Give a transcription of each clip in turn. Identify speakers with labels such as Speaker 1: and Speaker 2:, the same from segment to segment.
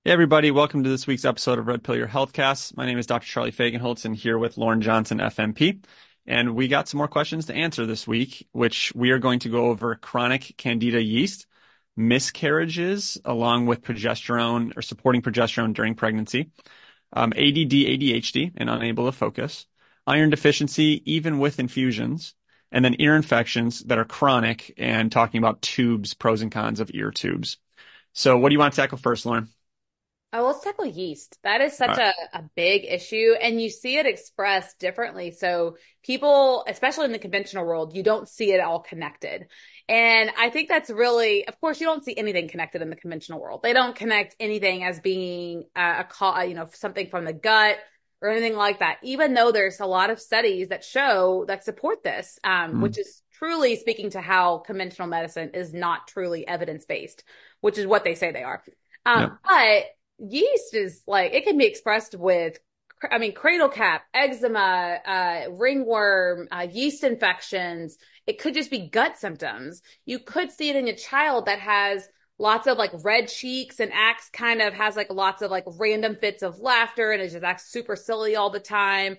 Speaker 1: Hey everybody, welcome to this week's episode of Red Pill Your Healthcast. My name is Dr. Charlie Fagenholtz and here with Lauren Johnson, FMP. And we got some more questions to answer this week, which we are going to go over chronic candida yeast, miscarriages, along with progesterone or supporting progesterone during pregnancy, ADD, ADHD, and unable to focus, iron deficiency, even with infusions, and then ear infections that are chronic and talking about tubes, pros and cons of ear tubes. So what do you want to tackle first, Lauren?
Speaker 2: Oh, let's tackle yeast. That is
Speaker 1: All
Speaker 2: such
Speaker 1: right.
Speaker 2: a big issue, and you see it expressed differently. So, people, especially in the conventional world, you don't see it all connected. And I think that's really, of course, you don't see anything connected in the conventional world. They don't connect anything as being something from the gut or anything like that, even though there's a lot of studies that show that support this,
Speaker 1: Mm.
Speaker 2: which is truly speaking to how conventional medicine is not truly evidence-based, which is what they say they are.
Speaker 1: Yep.
Speaker 2: But yeast is like it can be expressed with, I mean, cradle cap, eczema, ringworm, yeast infections. It could just be gut symptoms. You could see it in a child that has lots of like red cheeks and acts kind of has like lots of like random fits of laughter and it just acts super silly all the time.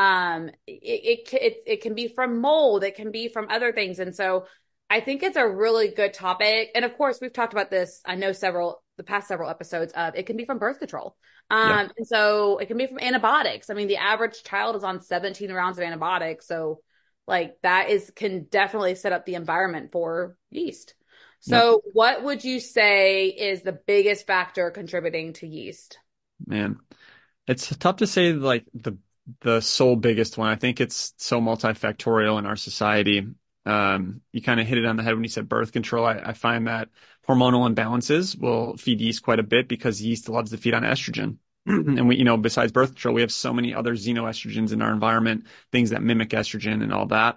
Speaker 2: It can be from mold. It can be from other things. And so I think it's a really good topic. And of course, we've talked about this, I know the past several episodes of it can be from birth control.
Speaker 1: Yep.
Speaker 2: And so it can be from antibiotics. I mean, the average child is on 17 rounds of antibiotics. So like can definitely set up the environment for yeast.
Speaker 1: Yep.
Speaker 2: So what would you say is the biggest factor contributing to yeast?
Speaker 1: Man, it's tough to say like the sole biggest one. I think it's so multifactorial in our society. You kind of hit it on the head when you said birth control. I find that hormonal imbalances will feed yeast quite a bit because yeast loves to feed on estrogen. And besides birth control, we have so many other xenoestrogens in our environment, things that mimic estrogen and all that.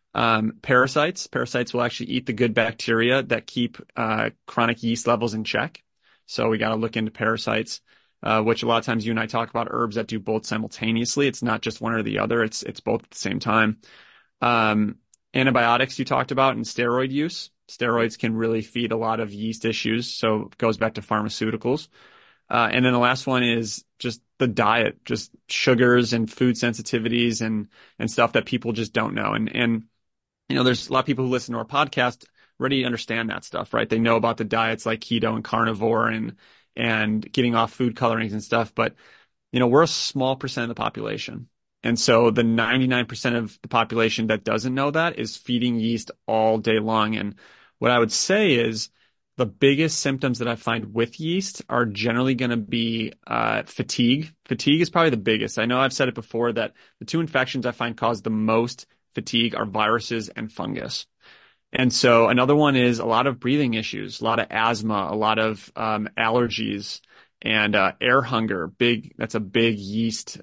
Speaker 1: Parasites will actually eat the good bacteria that keep chronic yeast levels in check. So we got to look into parasites, which a lot of times you and I talk about herbs that do both simultaneously. It's not just one or the other. It's both at the same time. Um, Antibiotics you talked about and steroid use. Steroids can really feed a lot of yeast issues. So it goes back to pharmaceuticals. And then the last one is just the diet, just sugars and food sensitivities and stuff that people just don't know. And there's a lot of people who listen to our podcast already understand that stuff, right? They know about the diets like keto and carnivore and getting off food colorings and stuff. But, we're a small percent of the population. And so the 99% of the population that doesn't know that is feeding yeast all day long. And what I would say is the biggest symptoms that I find with yeast are generally going to be fatigue. Fatigue is probably the biggest. I know I've said it before that the two infections I find cause the most fatigue are viruses and fungus. And so another one is a lot of breathing issues, a lot of asthma, a lot of allergies, and air hunger. That's a big yeast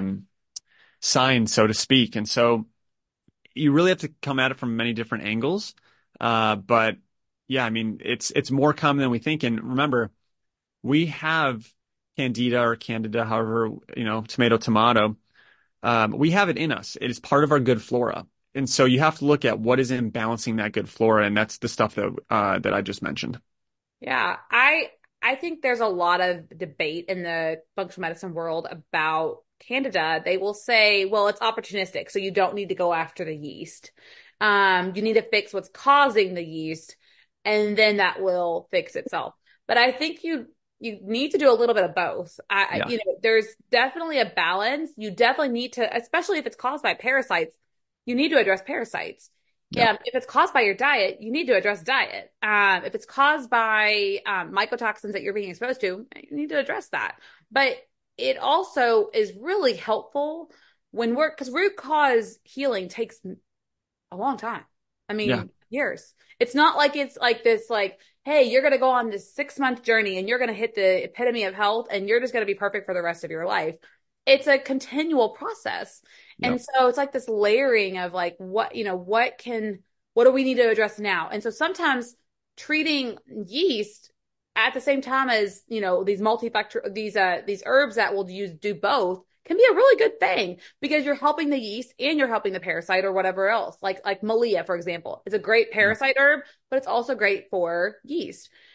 Speaker 1: sign, so to speak. And so you really have to come at it from many different angles. But yeah, I mean, it's more common than we think. And remember, we have candida or candida, however, tomato, tomato. We have it in us. It is part of our good flora. And so you have to look at what is imbalancing that good flora, and that's the stuff that I just mentioned.
Speaker 2: Yeah, I think there's a lot of debate in the functional medicine world about Candida. They will say, well, it's opportunistic, so you don't need to go after the yeast. You need to fix what's causing the yeast, and then that will fix itself. But I think you need to do a little bit of both.
Speaker 1: Yeah.
Speaker 2: There's definitely a balance. You definitely need to, especially if it's caused by parasites, you need to address parasites.
Speaker 1: Yeah.
Speaker 2: If it's caused by your diet, you need to address diet. If it's caused by mycotoxins that you're being exposed to, you need to address that. But it also is really helpful because root cause healing takes a long time. I
Speaker 1: Yeah.
Speaker 2: mean, years. It's not like it's like this, like, hey, you're going to go on this 6 month journey and you're going to hit the epitome of health and you're just going to be perfect for the rest of your life. It's a continual process.
Speaker 1: Yeah.
Speaker 2: And so it's like this layering of like, what do we need to address now? And so sometimes treating yeast at the same time as, these multifactor, these herbs that will do both can be a really good thing because you're helping the yeast and you're helping the parasite or whatever else. Like Malia, for example, is a great
Speaker 1: Yeah.
Speaker 2: parasite herb, but it's also great for yeast.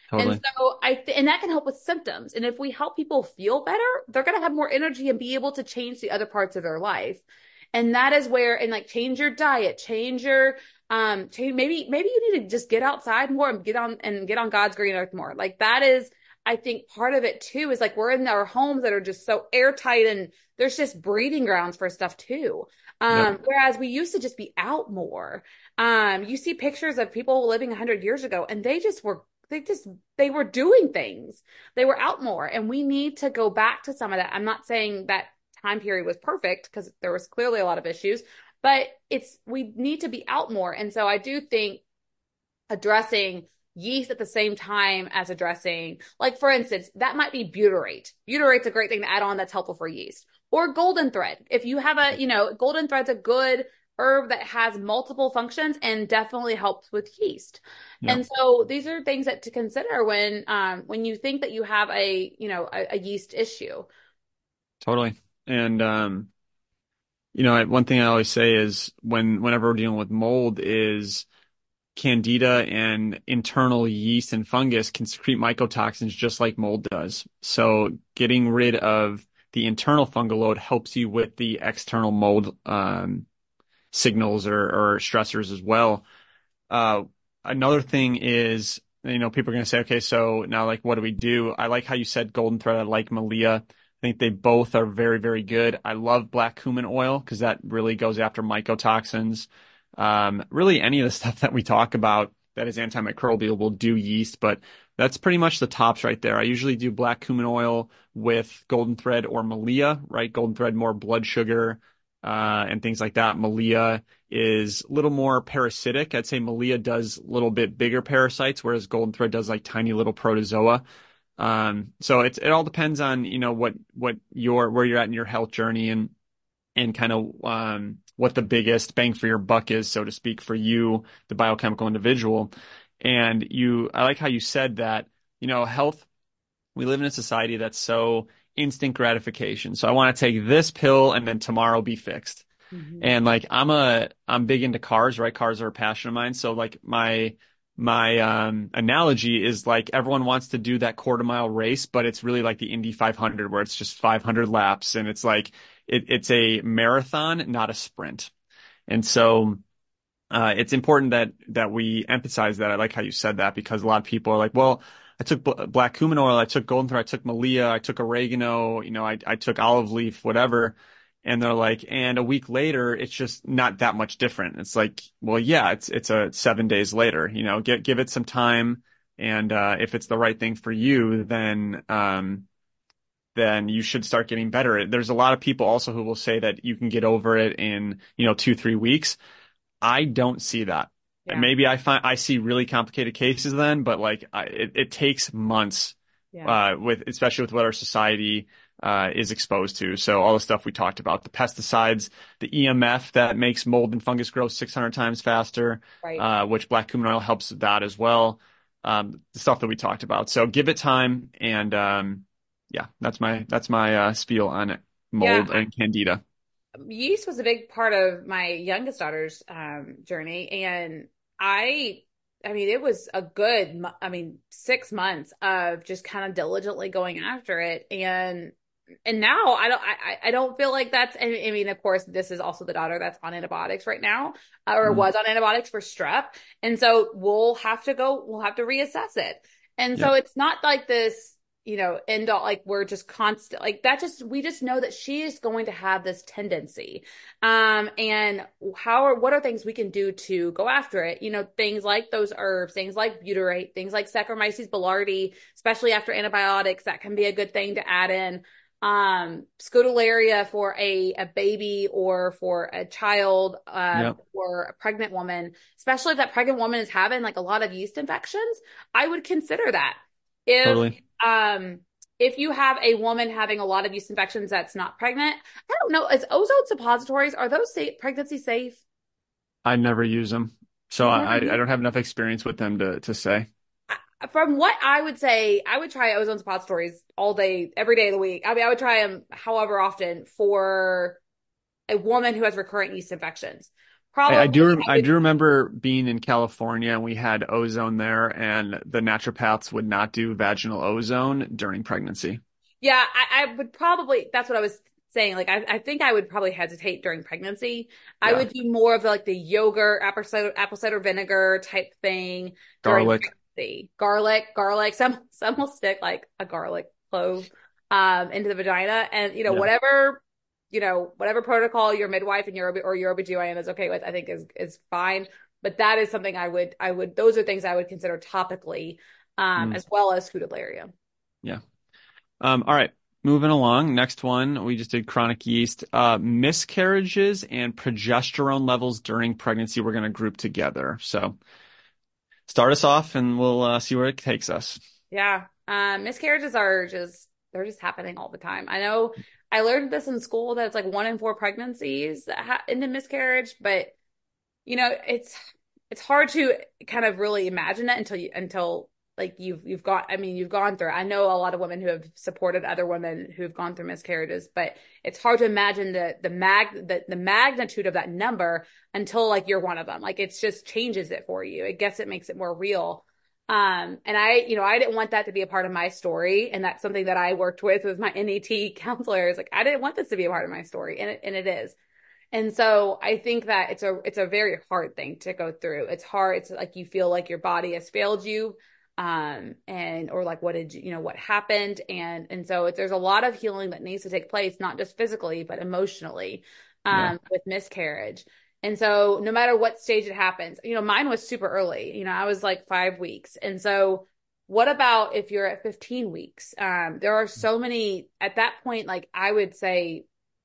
Speaker 2: And
Speaker 1: Totally.
Speaker 2: so and that can help with symptoms. And if we help people feel better, they're going to have more energy and be able to change the other parts of their life. And that is where, and like change your diet, change your, change, maybe you need to just get outside more and get on God's green earth more. Like that is, I think part of it too is like we're in our homes that are just so airtight and there's just breeding grounds for stuff too.
Speaker 1: Yep.
Speaker 2: Whereas we used to just be out more. You see pictures of people living 100 years ago and they just they were doing things. They were out more. And we need to go back to some of that. I'm not saying that time period was perfect because there was clearly a lot of issues, but we need to be out more. And so I do think addressing yeast at the same time as addressing, like for instance, that might be butyrate. Butyrate's a great thing to add on that's helpful for yeast. Or golden thread. If you have golden thread's a good herb that has multiple functions and definitely helps with yeast.
Speaker 1: Yep.
Speaker 2: And so these are things that to consider when you think that you have a yeast issue.
Speaker 1: Totally. And one thing I always say is whenever we're dealing with mold is Candida and internal yeast and fungus can secrete mycotoxins just like mold does. So getting rid of the internal fungal load helps you with the external mold signals or stressors as well. Uh, Another thing is, people are going to say, okay, so now like, what do we do? I like how you said golden thread. I like Malia. I think they both are very, very good. I love black cumin oil because that really goes after mycotoxins. Really any of the stuff that we talk about that is antimicrobial will do yeast, but that's pretty much the tops right there. I usually do black cumin oil with golden thread or Malia, right? Golden thread, more blood sugar, and things like that. Malia is a little more parasitic. I'd say Malia does a little bit bigger parasites, whereas golden thread does like tiny little protozoa. So it all depends on, where you're at in your health journey and kind of, what the biggest bang for your buck is, so to speak, for you, the biochemical individual. And I like how you said that, health, we live in a society that's so instant gratification. So I want to take this pill and then tomorrow be fixed.
Speaker 2: Mhm.
Speaker 1: And like I'm big into cars, right? Cars are a passion of mine. So like my analogy is like everyone wants to do that quarter mile race, but it's really like the Indy 500 where it's just 500 laps and it's like it's a marathon, not a sprint. And so it's important that we emphasize that. I like how you said that because a lot of people are like, well, I took black cumin oil, I took golden thread, I took Malia, I took oregano, I took olive leaf, whatever. And they're like, and a week later, it's just not that much different. It's like, well, yeah, it's a 7 days later, give it some time. And, if it's the right thing for you, then you should start getting better. There's a lot of people also who will say that you can get over it in, 2, 3 weeks. I don't see that. And
Speaker 2: Yeah.
Speaker 1: maybe I see really complicated cases then, but like it takes months,
Speaker 2: Yeah.
Speaker 1: especially with what our society is exposed to. So all the stuff we talked about, the pesticides, the EMF that makes mold and fungus grow 600 times faster,
Speaker 2: Right.
Speaker 1: which black cumin oil helps with that as well. The stuff that we talked about. So give it time, and yeah, that's my spiel on
Speaker 2: Yeah.
Speaker 1: mold and candida.
Speaker 2: Yeast was a big part of my youngest daughter's journey, and I, I mean, it was a good, 6 months of just kind of diligently going after it, and now I don't feel like that's. I mean, of course, this is also the daughter that's on antibiotics right now, or
Speaker 1: Mm,
Speaker 2: was on antibiotics for strep, and so we'll have to reassess it, and
Speaker 1: yeah,
Speaker 2: so it's not like this end all, like we're just constant like that. We just know that she is going to have this tendency. And what are things we can do to go after it? Things like those herbs, things like butyrate, things like Saccharomyces boulardii, especially after antibiotics, that can be a good thing to add in. Scutellaria for a baby or for a child,
Speaker 1: yeah,
Speaker 2: or a pregnant woman, especially if that pregnant woman is having like a lot of yeast infections, I would consider that. If
Speaker 1: totally.
Speaker 2: um if you have a woman having a lot of yeast infections that's not pregnant, I don't know, is ozone suppositories, are those pregnancy safe?
Speaker 1: I never use them, so
Speaker 2: You've never
Speaker 1: I
Speaker 2: used
Speaker 1: don't have enough experience with them to say.
Speaker 2: From what I would say, I would try ozone suppositories all day, every day of the week. I mean, I would try them however often for a woman who has recurrent yeast infections. Probably I
Speaker 1: I
Speaker 2: would,
Speaker 1: do remember being in California and we had ozone there, and the naturopaths would not do vaginal ozone during pregnancy.
Speaker 2: yeah, I would probably, that's what I was saying. Like, I think I would probably hesitate during pregnancy. I
Speaker 1: Yeah.
Speaker 2: would do more of like the yogurt, apple cider vinegar type thing during
Speaker 1: Garlic.
Speaker 2: pregnancy. Garlic. Some will stick like a garlic clove, into the vagina. And,
Speaker 1: Yeah.
Speaker 2: whatever protocol your midwife and your OBGYN is okay with, I think is fine. But that is something those are things I would consider topically,
Speaker 1: Mm,
Speaker 2: as well as Scutellaria.
Speaker 1: yeah. All right. Moving along. Next one, we just did chronic yeast. Miscarriages and progesterone levels during pregnancy, we're going to group together. So start us off and we'll see where it takes us.
Speaker 2: Yeah. Miscarriages they're just happening all the time. I know I learned this in school that it's like 1 in 4 pregnancies that end in miscarriage, but it's hard to kind of really imagine it until like you've gone through it. I know a lot of women who have supported other women who've gone through miscarriages, but it's hard to imagine the magnitude of that number until like you're one of them. Like it's just changes it for you. I guess it makes it more real. And I didn't want that to be a part of my story. And that's something that I worked with my NET counselor. Is like, I didn't want this to be a part of my story. And it is. And so I think that it's a very hard thing to go through. It's hard. It's like you feel like your body has failed you. And or like what happened. And so there's a lot of healing that needs to take place, not just physically, but emotionally,
Speaker 1: Yeah.
Speaker 2: with miscarriage. And so no matter what stage it happens, mine was super early. I was like 5 weeks. And so what about if you're at 15 weeks? There are so many at that point, like I would say,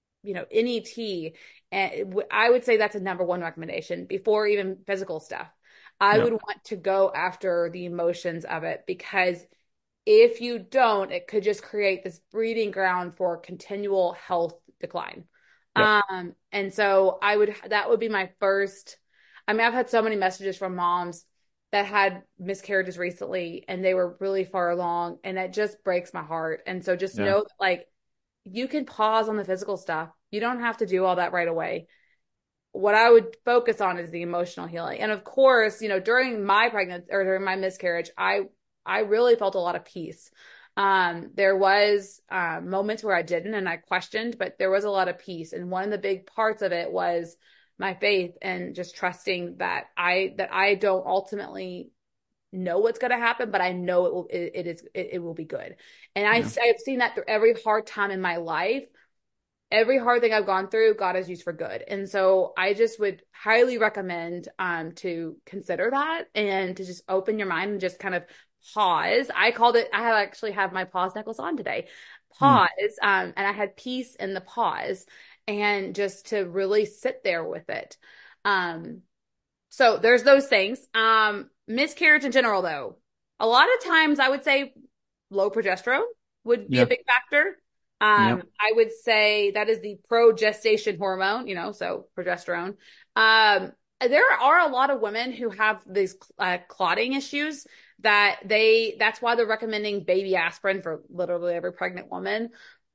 Speaker 2: NET, and I would say that's a number one recommendation before even physical stuff. I
Speaker 1: Yeah.
Speaker 2: would want to go after the emotions of it because if you don't, it could just create this breeding ground for continual health decline.
Speaker 1: Yep.
Speaker 2: And so that would be my first. I mean, I've had so many messages from moms that had miscarriages recently and they were really far along, and it just breaks my heart. And so just
Speaker 1: Yeah.
Speaker 2: know that, like, you can pause on the physical stuff. You don't have to do all that right away. What I would focus on is the emotional healing. And of course, during my pregnancy or during my miscarriage, I really felt a lot of peace. There was moments where I didn't and I questioned, but there was a lot of peace. And one of the big parts of it was my faith and just trusting that I don't ultimately know what's going to happen, but I know it will be good. And
Speaker 1: Yeah.
Speaker 2: I've seen that through every hard time in my life. Every hard thing I've gone through, God has used for good. And so I just would highly recommend to consider that and to just open your mind and just kind of pause. I actually have my pause necklace on today.
Speaker 1: Mm.
Speaker 2: Pause. And I had peace in the pause and just to really sit there with it. Um, so there's those things. Miscarriage in general, though, a lot of times I would say low progesterone would be a
Speaker 1: Yeah.
Speaker 2: big factor.
Speaker 1: Yeah.
Speaker 2: I would say that is the progestation hormone, so progesterone. There are a lot of women who have these clotting issues that's why they're recommending baby aspirin for literally every pregnant woman.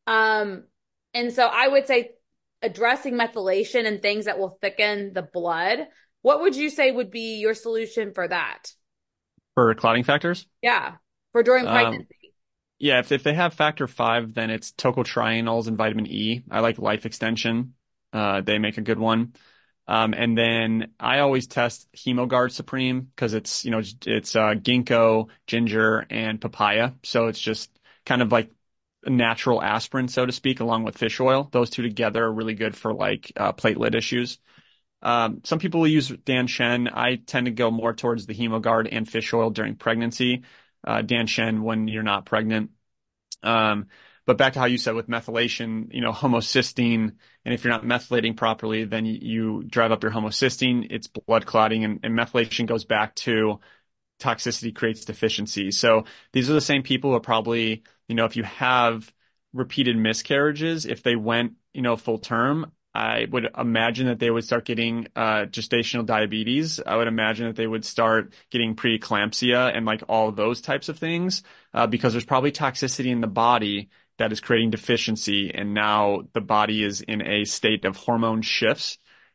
Speaker 2: And so I would say addressing methylation and things that will thicken the blood. What would you say would be your solution for that?
Speaker 1: For clotting factors,
Speaker 2: Yeah, for during
Speaker 1: um,
Speaker 2: pregnancy.
Speaker 1: yeah, if they have factor five, then it's tocotrienols and vitamin E. I like Life Extension. They make a good one. And then I always test Hemogard Supreme because it's ginkgo, ginger, and papaya. So it's just kind of like a natural aspirin, so to speak, along with fish oil. Those two together are really good for like platelet issues. Some people will use Dan Shen. I tend to go more towards the Hemogard and fish oil during pregnancy. Dan Shen when you're not pregnant. Um, but back to how you said with methylation, homocysteine, and if you're not methylating properly, then you drive up your homocysteine, it's blood clotting, and methylation goes back to toxicity creates deficiency. So these are the same people who are probably, if you have repeated miscarriages, if they went, full term, I would imagine that they would start getting gestational diabetes. I would imagine that they would start getting preeclampsia and like all of those types of things because there's probably toxicity in the body that is creating deficiency. And now the body is in a state of hormone shifts.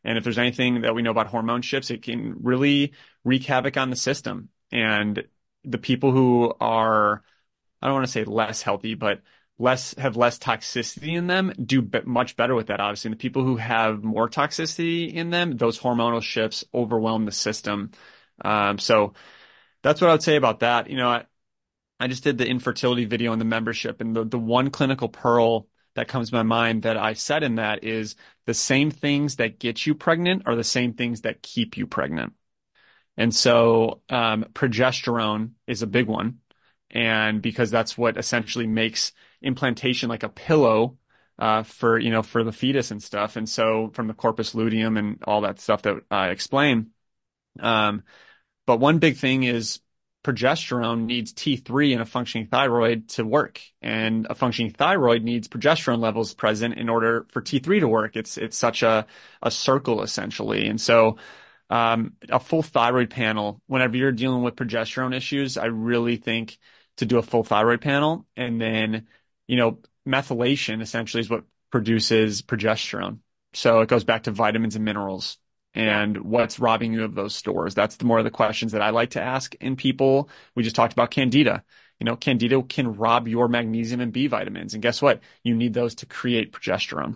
Speaker 1: And if there's anything that we know about hormone shifts, it can really wreak havoc on the system. And the people who are, I don't want to say less healthy, but have less toxicity in them do much better with that, obviously. And the people who have more toxicity in them, those hormonal shifts overwhelm the system. So that's what I would say about that. I just did the infertility video in the membership, and the one clinical pearl that comes to my mind that I said in that is the same things that get you pregnant are the same things that keep you pregnant. And so progesterone is a big one. And because that's what essentially makes implantation like a pillow for the fetus and stuff. And so from the corpus luteum and all that stuff that I explain. But one big thing is progesterone needs T3 in a functioning thyroid to work. And a functioning thyroid needs progesterone levels present in order for T3 to work. It's such a circle essentially. And so a full thyroid panel, whenever you're dealing with progesterone issues, I really think to do a full thyroid panel. And then, methylation essentially is what produces progesterone. So it goes back to vitamins and minerals and what's robbing you of those stores. That's the more of the questions that I like to ask in people. We just talked about Candida. Candida can rob your magnesium and B vitamins. And guess what? You need those to create progesterone.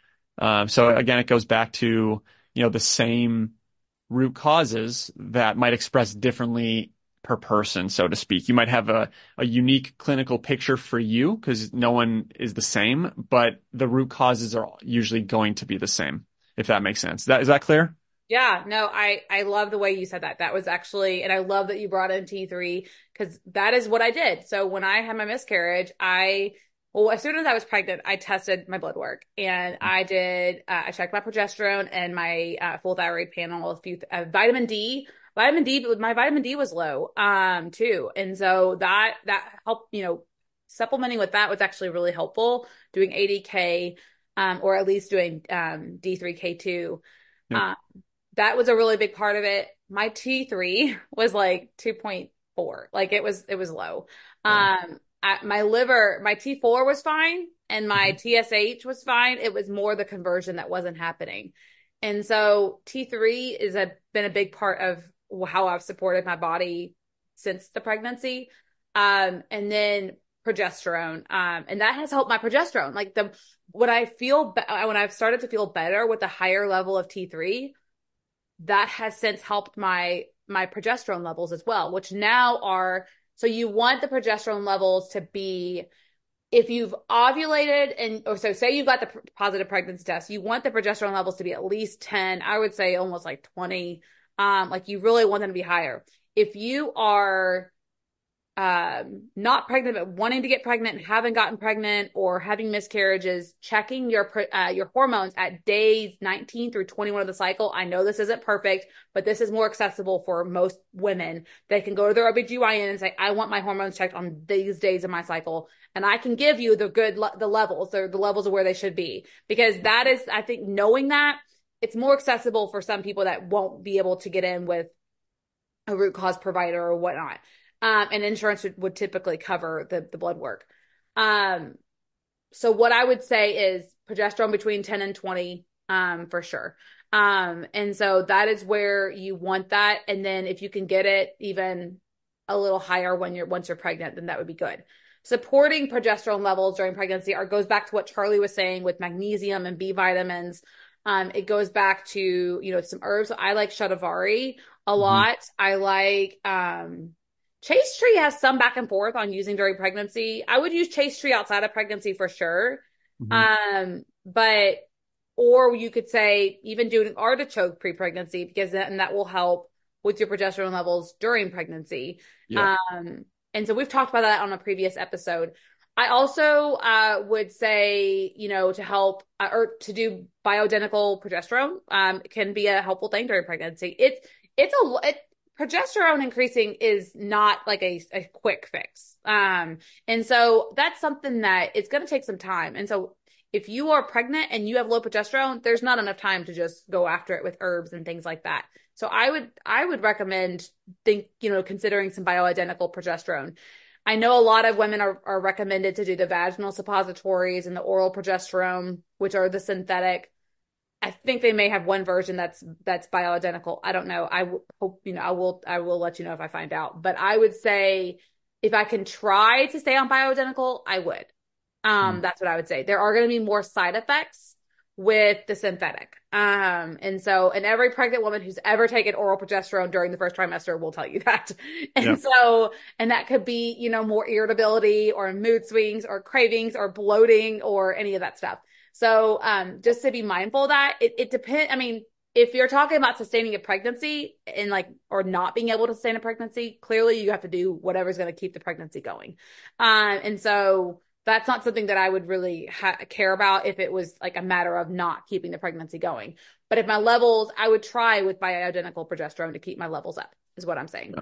Speaker 1: So again, it goes back to, the same root causes that might express differently per person, so to speak. You might have a unique clinical picture for you because no one is the same, but the root causes are usually going to be the same, if that makes sense. Is that clear?
Speaker 2: Yeah, no, I love the way you said that. That was actually, and I love that you brought in T3 because that is what I did. So when I had my miscarriage, as soon as I was pregnant, I tested my blood work and I checked my progesterone and my full thyroid panel, vitamin D. My vitamin D was low, too. And so that helped, supplementing with that was actually really helpful. Doing ADK, or at least doing, D3K2.
Speaker 1: Yep.
Speaker 2: That was a really big part of it. My T3 was like 2.4. Like it was low.
Speaker 1: Yeah.
Speaker 2: My liver, my T4 was fine and my TSH was fine. It was more the conversion that wasn't happening. And so T3 been a big part of how I've supported my body since the pregnancy. And then progesterone. And that has helped my progesterone. Like when I've started to feel better with the higher level of T3, that has since helped my progesterone levels as well, which now so you want the progesterone levels to be, if you've ovulated so say you've got the positive pregnancy test, you want the progesterone levels to be at least 10, I would say almost like 20. Like you really want them to be higher. If you are not pregnant, but wanting to get pregnant and haven't gotten pregnant or having miscarriages, checking your hormones at days 19 through 21 of the cycle. I know this isn't perfect, but this is more accessible for most women. They can go to their OBGYN and say, I want my hormones checked on these days of my cycle. And I can give you the levels, the levels of where they should be. Because that is, I think, knowing that, it's more accessible for some people that won't be able to get in with a root cause provider or whatnot. And insurance would typically cover the blood work. So what I would say is progesterone between 10 and 20, for sure. And so that is where you want that. And then if you can get it even a little higher once you're pregnant, then that would be good. Supporting progesterone levels during pregnancy goes back to what Charlie was saying with magnesium and B vitamins. It goes back to, some herbs. I like shatavari a lot. I like, Chaste tree has some back and forth on using during pregnancy. I would use chaste tree outside of pregnancy for sure. Or you could say even doing artichoke pre-pregnancy because that will help with your progesterone levels during pregnancy.
Speaker 1: Yeah.
Speaker 2: And so we've talked about that on a previous episode. I also would say, to help or to do bioidentical progesterone can be a helpful thing during pregnancy. Progesterone increasing is not like a quick fix. And so that's something that it's going to take some time. And so if you are pregnant and you have low progesterone, there's not enough time to just go after it with herbs and things like that. So I would recommend considering some bioidentical progesterone. I know a lot of women are recommended to do the vaginal suppositories and the oral progesterone, which are the synthetic. I think they may have one version that's bioidentical. I don't know. Hope, I will let you know if I find out. But I would say if I can try to stay on bioidentical, I would.
Speaker 1: Mm.
Speaker 2: That's what I would say. There are going to be more side effects with the synthetic. And every pregnant woman who's ever taken oral progesterone during the first trimester will tell you that.
Speaker 1: Yeah.
Speaker 2: And that could be, more irritability or mood swings or cravings or bloating or any of that stuff. So, just to be mindful of that, it depends. I mean, if you're talking about sustaining a pregnancy and or not being able to sustain a pregnancy, clearly you have to do whatever's going to keep the pregnancy going. And so that's not something that I would really care about if it was like a matter of not keeping the pregnancy going. But if my levels, I would try with bioidentical progesterone to keep my levels up, is what I'm saying.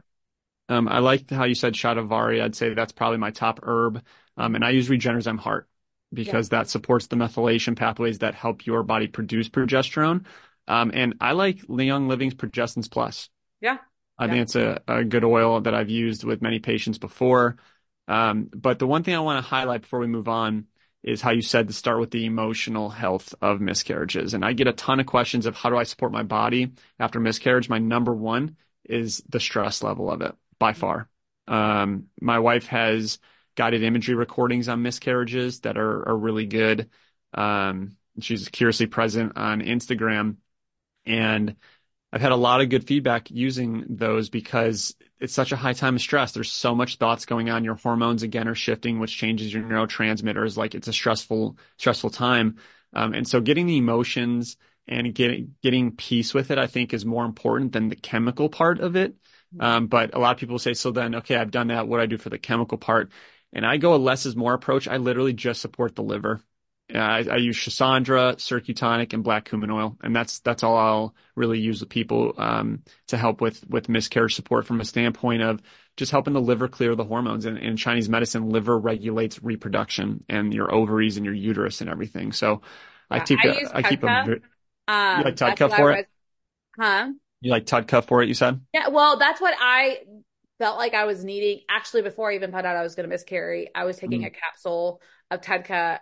Speaker 1: I like how you said Shatavari. I'd say that's probably my top herb. And I use Regenerzym Heart
Speaker 2: Yeah.
Speaker 1: because that supports the methylation pathways that help your body produce progesterone. And I like Young Living's Progestins Plus.
Speaker 2: Yeah.
Speaker 1: I
Speaker 2: Yeah.
Speaker 1: think it's a good oil that I've used with many patients before. But the one thing I want to highlight before we move on is how you said to start with the emotional health of miscarriages. And I get a ton of questions of how do I support my body after miscarriage? My number one is the stress level of it by far. My wife has guided imagery recordings on miscarriages that are really good. She's curiously present on Instagram, and I've had a lot of good feedback using those because it's such a high time of stress. There's so much thoughts going on. Your hormones again are shifting, which changes your neurotransmitters. Like it's a stressful time. And so getting the emotions and getting peace with it, I think is more important than the chemical part of it. But a lot of people say, so then, okay, I've done that. What do I do for the chemical part? And I go a less is more approach. I literally just support the liver. I use Schisandra, Circutonic, and black cumin oil, and that's all I'll really use with people to help with miscarriage support from a standpoint of just helping the liver clear the hormones. And in Chinese medicine, liver regulates reproduction and your ovaries and your uterus and everything. So
Speaker 2: Yeah. I use
Speaker 1: I keep a
Speaker 2: TUDCA.
Speaker 1: you like
Speaker 2: That's
Speaker 1: Tudka
Speaker 2: what I
Speaker 1: for it?
Speaker 2: was, huh?
Speaker 1: You like Tudka for it, you said?
Speaker 2: Yeah, well, that's what I felt like I was needing. Actually, before I even found out I was going to miscarry, I was taking a
Speaker 1: Mm,
Speaker 2: capsule of TUDCA,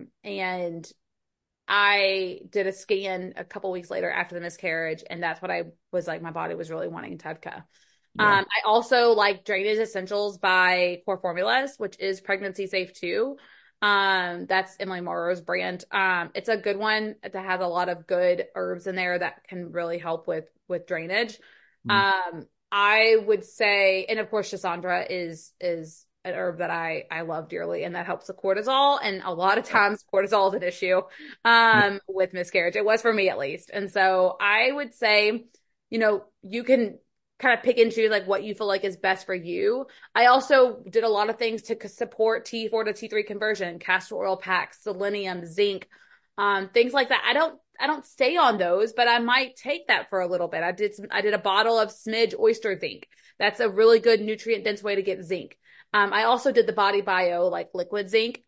Speaker 2: and I did a scan a couple weeks later after the miscarriage, and that's what I was like. My body was really wanting TUDCA.
Speaker 1: yeah.
Speaker 2: I also like Drainage Essentials by Core Formulas, which is pregnancy safe too. That's Emily Morrow's brand. It's a good one that has a lot of good herbs in there that can really help with drainage.
Speaker 1: Mm,
Speaker 2: I would say, and of course, Schisandra is an herb that I love dearly, and that helps with cortisol. And a lot of
Speaker 1: yeah.
Speaker 2: times, cortisol is an issue
Speaker 1: Yeah.
Speaker 2: with miscarriage. It was for me at least. And so I would say, you can kind of pick and choose like what you feel like is best for you. I also did a lot of things to support T4 to T3 conversion, castor oil packs, selenium, zinc, things like that. I don't stay on those, but I might take that for a little bit. I did a bottle of Smidge oyster zinc. That's a really good nutrient dense way to get zinc. I also did the Body Bio like liquid zinc,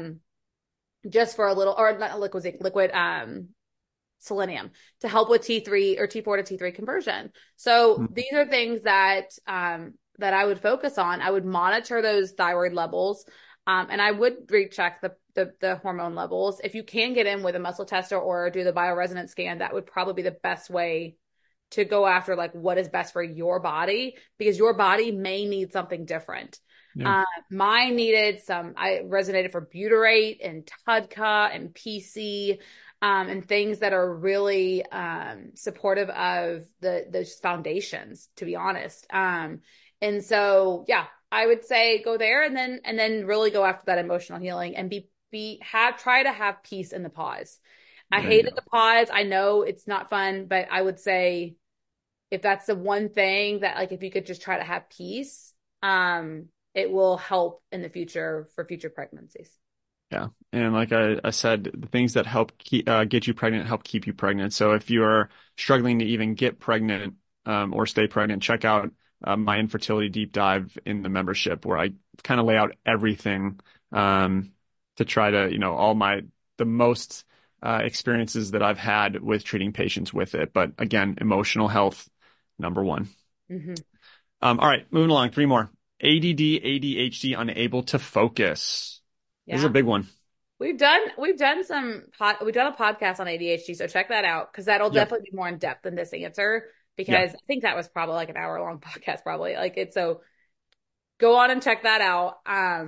Speaker 2: just for a little, or not liquid zinc, liquid selenium to help with T3 or T4 to T3 conversion. So
Speaker 1: Mm,
Speaker 2: these are things that I would focus on. I would monitor those thyroid levels. And I would recheck the hormone levels. If you can get in with a muscle tester or do the bioresonance scan, that would probably be the best way to go after like what is best for your body, because your body may need something different.
Speaker 1: yeah.
Speaker 2: Mine needed I resonated for butyrate and TUDCA and PC, and things that are really supportive of those foundations, to be honest. And so, yeah, I would say go there and then really go after that emotional healing and try to have peace in the pause. I
Speaker 1: There you
Speaker 2: hated
Speaker 1: go.
Speaker 2: the pause. I know it's not fun, but I would say if that's the one thing that like if you could just try to have peace, it will help in the future for future pregnancies.
Speaker 1: Yeah. And like I said, the things that help get you pregnant help keep you pregnant. So if you are struggling to even get pregnant or stay pregnant, check out my infertility deep dive in the membership where I kind of lay out everything to try to, the most experiences that I've had with treating patients with it. But again, emotional health, number one.
Speaker 2: Hmm.
Speaker 1: All right, moving along, three more. ADD, ADHD, unable to focus. This is a
Speaker 2: Yeah.
Speaker 1: big one.
Speaker 2: we've done a podcast on ADHD, so check that out because that'll
Speaker 1: Yep.
Speaker 2: definitely be more in depth than this answer
Speaker 1: Yeah.
Speaker 2: because I think that was probably like an hour long podcast, probably like it. So go on and check that out.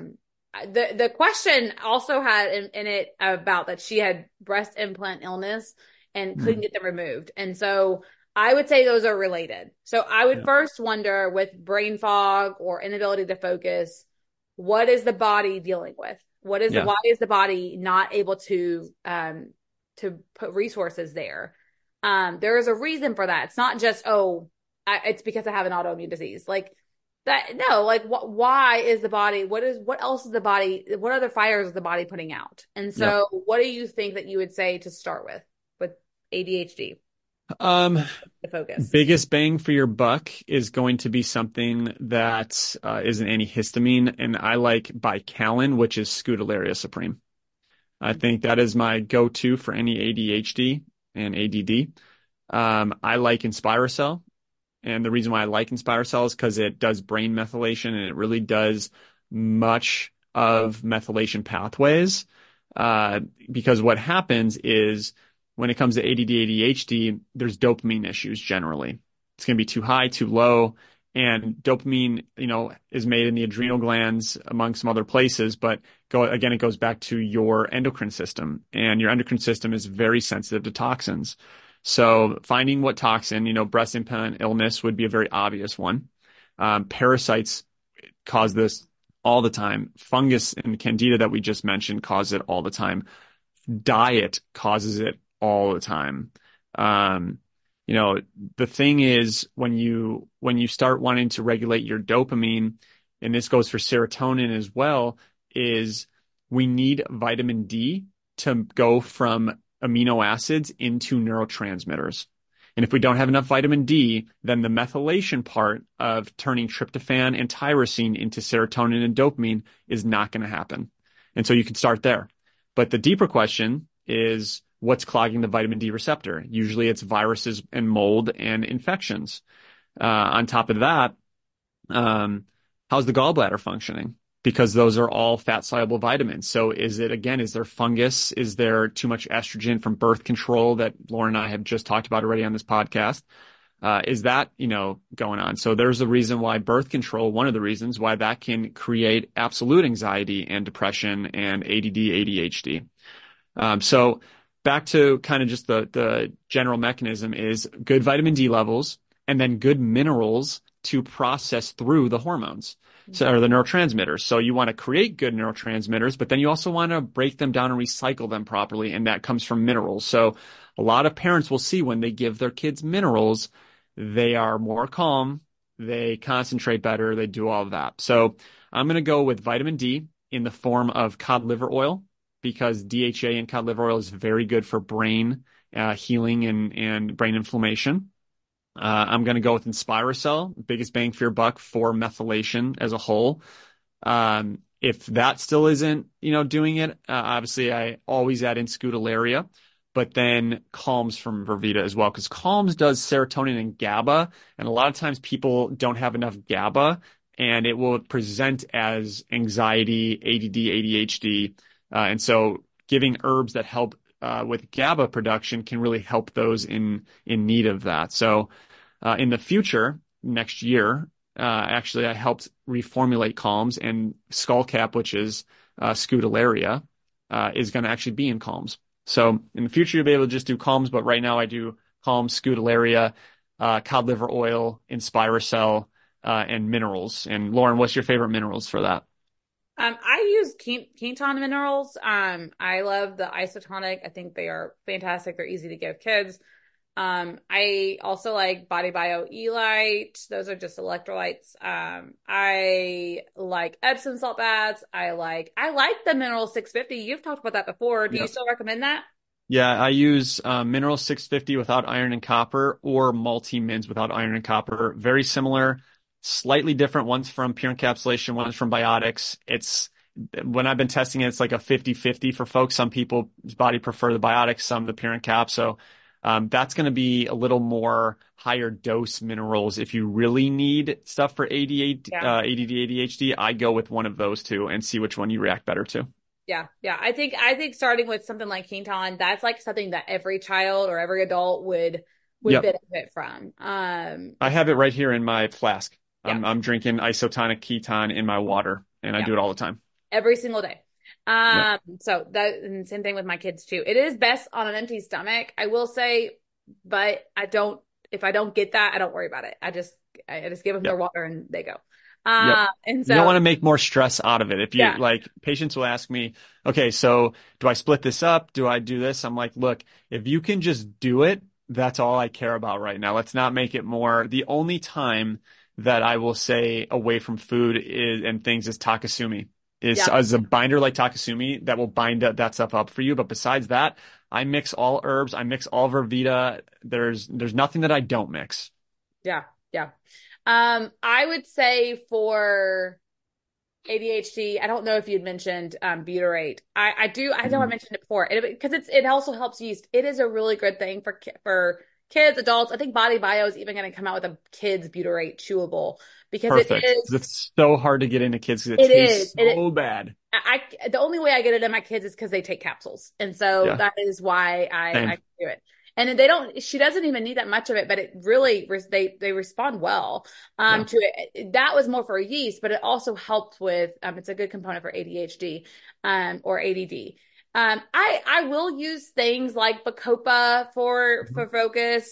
Speaker 2: The question also had in it about that she had breast implant illness and couldn't
Speaker 1: Mm.
Speaker 2: get them removed. And so I would say those are related. So I would
Speaker 1: Yeah.
Speaker 2: first wonder with brain fog or inability to focus, what is the body dealing with?
Speaker 1: Yeah.
Speaker 2: Why is the body not able to put resources there? There is a reason for that. It's not just, it's because I have an autoimmune disease. Like that, no, like why is the body, what else is the body, what other fires is the body putting out? And
Speaker 1: Yeah.
Speaker 2: so what do you think that you would say to start with ADHD,
Speaker 1: Um,
Speaker 2: the focus?
Speaker 1: Biggest bang for your buck is going to be something that is an antihistamine, and I like Bicalin, which is Scutellaria Supreme. I think that is my go-to for any ADHD and ADD. I like Inspiracell, and the reason why I like Inspiracell is because it does brain methylation, and it really does much of methylation pathways. Uh, because what happens is when it comes to ADD, ADHD, there's dopamine issues generally. It's going to be too high, too low. And dopamine, is made in the adrenal glands among some other places, but it goes back to your endocrine system, and your endocrine system is very sensitive to toxins. So finding what toxin, breast implant illness would be a very obvious one. Parasites cause this all the time. Fungus and candida that we just mentioned cause it all the time. Diet causes it all the time. Um, the thing is when you start wanting to regulate your dopamine, and this goes for serotonin as well, is we need vitamin D to go from amino acids into neurotransmitters. And if we don't have enough vitamin D, then the methylation part of turning tryptophan and tyrosine into serotonin and dopamine is not going to happen. And so you can start there. But the deeper question is what's clogging the vitamin D receptor? Usually it's viruses and mold and infections. On top of that, how's the gallbladder functioning? Because those are all fat soluble vitamins. So is there fungus? Is there too much estrogen from birth control that Lauren and I have just talked about already on this podcast? Is that, going on? So there's a reason why birth control, one of the reasons why that can create absolute anxiety and depression and ADD, ADHD. So back to kind of just the general mechanism is good vitamin D levels and then good minerals to process through the hormones. So, or the neurotransmitters. So you want to create good neurotransmitters, but then you also want to break them down and recycle them properly. And that comes from minerals. So a lot of parents will see when they give their kids minerals, they are more calm, they concentrate better, they do all of that. So I'm going to go with vitamin D in the form of cod liver oil because DHA in cod liver oil is very good for brain healing and brain inflammation. I'm going to go with Inspiracell, biggest bang for your buck for methylation as a whole. If that still isn't, doing it, obviously I always add in Scutellaria, but then Calms from Vervita as well, because Calms does serotonin and GABA, and a lot of times people don't have enough GABA, and it will present as anxiety, ADD, ADHD, and so giving herbs that help with GABA production can really help those in need of that. So in the future, next year, actually, I helped reformulate Calms, and Skullcap, which is Scutellaria, is going to actually be in Calms. So in the future, you'll be able to just do Calms, but right now I do Calms, Scutellaria, cod liver oil, Inspiracell, and minerals. And Lauren, what's your favorite minerals for that?
Speaker 2: I use Quinton minerals. I love the isotonic. I think they are fantastic. They're easy to give kids. I also like Body Bio Elite. Those are just electrolytes. I like Epsom salt baths. I like the Mineral 650. You've talked about that before. Do you
Speaker 1: Yep.
Speaker 2: still recommend that?
Speaker 1: Yeah, I use Mineral 650 without iron and copper or multi-mins without iron and copper. Very similar, slightly different. One's from pure encapsulation, one's from Biotics. When I've been testing it, it's like a 50-50 for folks. Some people's body prefer the Biotics, some the pure encap. So that's going to be a little more higher dose minerals. If you really need stuff for ADD,
Speaker 2: Yeah.
Speaker 1: ADHD, I go with one of those two and see which one you react better to.
Speaker 2: Yeah, yeah. I think starting with something like Quinton, that's like something that every child or every adult would
Speaker 1: Yep.
Speaker 2: benefit from.
Speaker 1: I have it right here in my flask.
Speaker 2: Yeah,
Speaker 1: I'm drinking isotonic keton in my water, and I
Speaker 2: yeah,
Speaker 1: do it all the time.
Speaker 2: every single day.
Speaker 1: Yep.
Speaker 2: So that and same thing with my kids too. It is best on an empty stomach, I will say, but I don't. If I don't get that, I don't worry about it. I just give them their
Speaker 1: Yep.
Speaker 2: water and they go.
Speaker 1: Yep.
Speaker 2: And
Speaker 1: You don't
Speaker 2: so
Speaker 1: want to make more stress out of it. If you
Speaker 2: yeah,
Speaker 1: like, patients will ask me, okay, so do I split this up? Do I do this? I'm like, look, if you can just do it, that's all I care about right now. Let's not make it more. The only time that I will say away from food is and things is Takasumi. Is
Speaker 2: yeah,
Speaker 1: as a binder like Takasumi that will bind that stuff up for you. But besides that, I mix all herbs. I mix all Vervita. There's nothing that I don't mix.
Speaker 2: yeah, yeah. I would say for ADHD. I don't know if you'd mentioned butyrate. I do. I know I
Speaker 1: Mhm.
Speaker 2: mentioned it before because it also helps yeast. It is a really good thing for kids, adults. I think Body Bio is even going to come out with a kids butyrate chewable because it
Speaker 1: Perfect.
Speaker 2: is
Speaker 1: 'Cause it's so hard to get into kids because it
Speaker 2: it is
Speaker 1: tastes
Speaker 2: it.
Speaker 1: so bad.
Speaker 2: The only way I get it in my kids is because they take capsules, and so
Speaker 1: Yeah,
Speaker 2: that is why I
Speaker 1: same.
Speaker 2: do it. And they don't. She doesn't even need that much of it, but it really they respond well
Speaker 1: Yeah.
Speaker 2: to it. That was more for yeast, but it also helped with. It's a good component for ADHD or ADD. I will use things like Bacopa
Speaker 1: Mhm.
Speaker 2: for focus.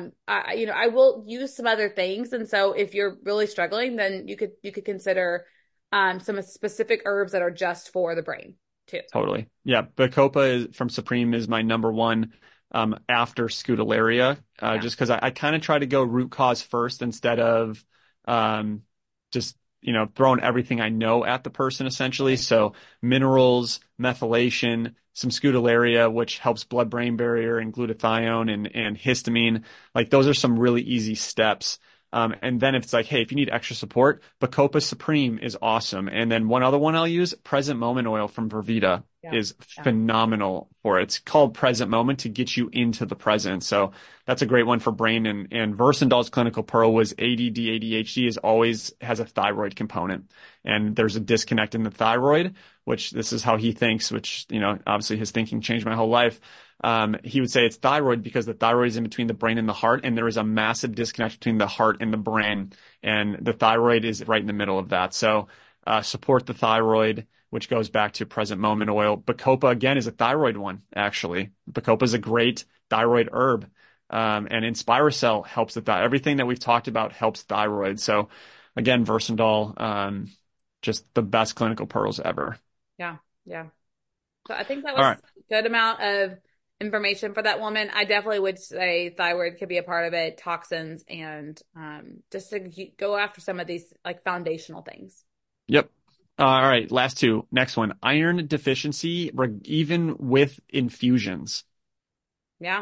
Speaker 2: I will use some other things, and so if you're really struggling, then you could consider some specific herbs that are just for the brain too.
Speaker 1: Totally. Yeah. Bacopa is, from Supreme is my number one after Scutellaria,
Speaker 2: Yeah.
Speaker 1: just because I kind of try to go root cause first instead of um, just, throwing everything I know at the person essentially.
Speaker 2: Right.
Speaker 1: So minerals, methylation, some Scutellaria, which helps blood-brain barrier and glutathione and histamine. Like those are some really easy steps. And then if it's like, hey, if you need extra support, Bacopa Supreme is awesome. And then one other one I'll use, Present Moment Oil from Vervita
Speaker 2: Yeah.
Speaker 1: is
Speaker 2: Yeah.
Speaker 1: phenomenal for it. It's called Present Moment to get you into the present. So that's a great one for brain and Versandol's clinical pearl was ADD, ADHD is always has a thyroid component. And there's a disconnect in the thyroid, which this is how he thinks, which, obviously his thinking changed my whole life. He would say it's thyroid because the thyroid is in between the brain and the heart, and there is a massive disconnect between the heart and the brain, and the thyroid is right in the middle of that. So, support the thyroid, which goes back to present moment oil. Bacopa again is a thyroid one, actually. Bacopa is a great thyroid herb. And Inspiracell helps the thyroid. Everything that we've talked about helps thyroid. So again, Versandol, just the best clinical pearls ever.
Speaker 2: Yeah. Yeah. So I think that
Speaker 1: All
Speaker 2: was
Speaker 1: right.
Speaker 2: a good amount of information for that woman. I definitely would say thyroid could be a part of it, toxins, and just to go after some of these like foundational things.
Speaker 1: Yep. All right. Last two. Next one. Iron deficiency, even with infusions.
Speaker 2: Yeah.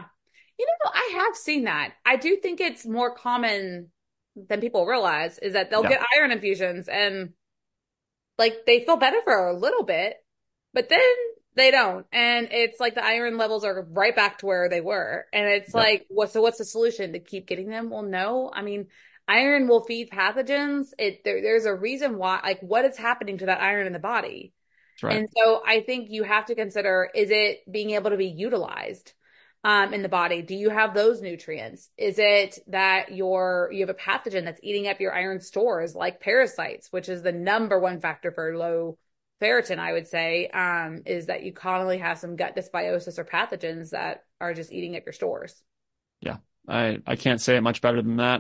Speaker 2: I have seen that. I do think it's more common than people realize is that they'll
Speaker 1: Yeah.
Speaker 2: get iron infusions and like they feel better for a little bit, but then they don't. And it's like the iron levels are right back to where they were. And it's
Speaker 1: Yep.
Speaker 2: like, what's the solution to keep getting them? Well, no. I mean, iron will feed pathogens. There's a reason why, like what is happening to that iron in the body.
Speaker 1: That's right.
Speaker 2: And so I think you have to consider, is it being able to be utilized in the body? Do you have those nutrients? Is it that you have a pathogen that's eating up your iron stores like parasites, which is the number one factor for low ferritin, I would say, is that you commonly have some gut dysbiosis or pathogens that are just eating up your stores.
Speaker 1: Yeah. I can't say it much better than that.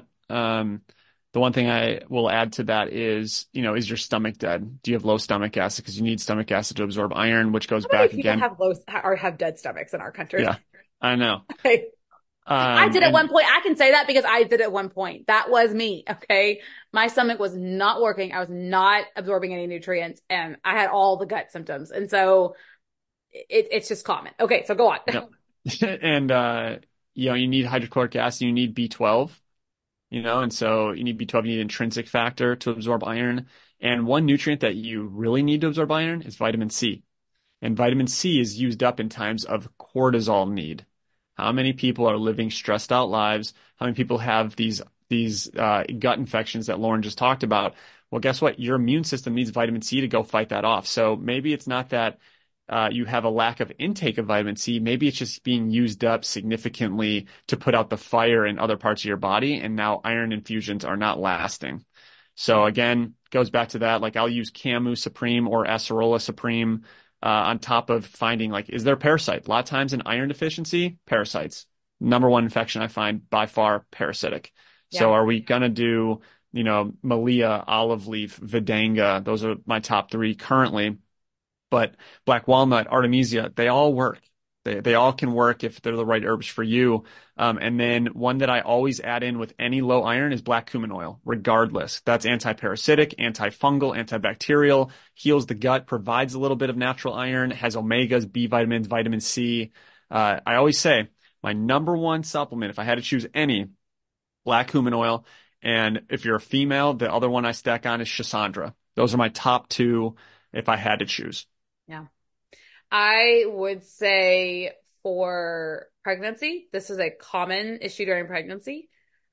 Speaker 1: The one thing I will add to that is your stomach dead? Do you have low stomach acid? Because you need stomach acid to absorb iron, which goes
Speaker 2: How many
Speaker 1: back
Speaker 2: people
Speaker 1: again.
Speaker 2: have low or have dead stomachs in our country?
Speaker 1: Yeah, I know.
Speaker 2: I did at one
Speaker 1: And
Speaker 2: point. I can say that because I did at one point. That was me. Okay. My stomach was not working. I was not absorbing any nutrients and I had all the gut symptoms. And so it's just common. Okay. So go on.
Speaker 1: yep. And you need hydrochloric acid, you need B12, and so you need B12, you need intrinsic factor to absorb iron. And one nutrient that you really need to absorb iron is vitamin C. And vitamin C is used up in times of cortisol need. How many people are living stressed out lives? How many people have these gut infections that Lauren just talked about? Well, guess what? Your immune system needs vitamin C to go fight that off. So maybe it's not that you have a lack of intake of vitamin C. Maybe it's just being used up significantly to put out the fire in other parts of your body, and now iron infusions are not lasting. So again, goes back to that. Like I'll use Camu Supreme or Acerola Supreme on top of finding like, is there a parasite? A lot of times in iron deficiency, parasites. Number one infection I find by far parasitic. So
Speaker 2: Yeah.
Speaker 1: are we gonna do, Malia, olive leaf, Vidanga? Those are my top three currently. But black walnut, artemisia, they all work. They all can work if they're the right herbs for you. And then one that I always add in with any low iron is black cumin oil, regardless. That's anti-parasitic, antifungal, antibacterial, heals the gut, provides a little bit of natural iron, has omegas, B vitamins, vitamin C. I always say my number one supplement, if I had to choose any, black cumin oil. And if you're a female, the other one I stack on is Schisandra. Those are my top two if I had to choose.
Speaker 2: Yeah. I would say for pregnancy, this is a common issue during pregnancy.